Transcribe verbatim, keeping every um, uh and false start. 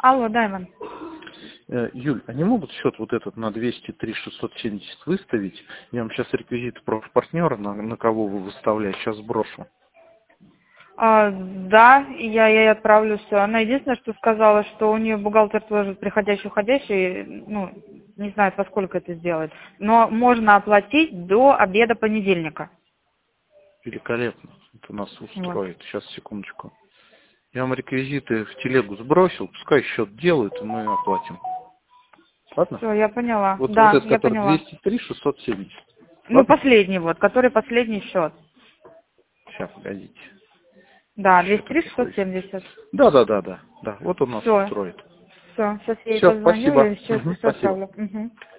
Алло, Даймон. Э, Юль, они могут счет вот этот на двести три шестьсот семьдесят выставить? Я вам сейчас реквизиты профпартнера, на, на кого вы выставляете, сейчас сброшу. А, да, я ей отправлю все. Она единственное, что сказала, что у нее бухгалтер тоже приходящий, уходящий, ну, не знает, во сколько это сделать. Но можно оплатить до обеда понедельника. Великолепно. Это нас устроит. Вот. Сейчас, секундочку. Я вам реквизиты в телегу сбросил, пускай счет делают, и мы оплатим. Ладно? Все, я поняла. Вот, Да, вот этот, я который поняла. двести три шестьсот семьдесят. Ну, Ладно? последний вот, который последний счет. Сейчас, погодите. Да, Счет двести три какой? шестьсот семьдесят. Да, да, да, да. Да, вот он нас Все. устроит. Все, сейчас я ей Все, позвоню спасибо. и сейчас Мгм, все спасибо. отправлю. Угу.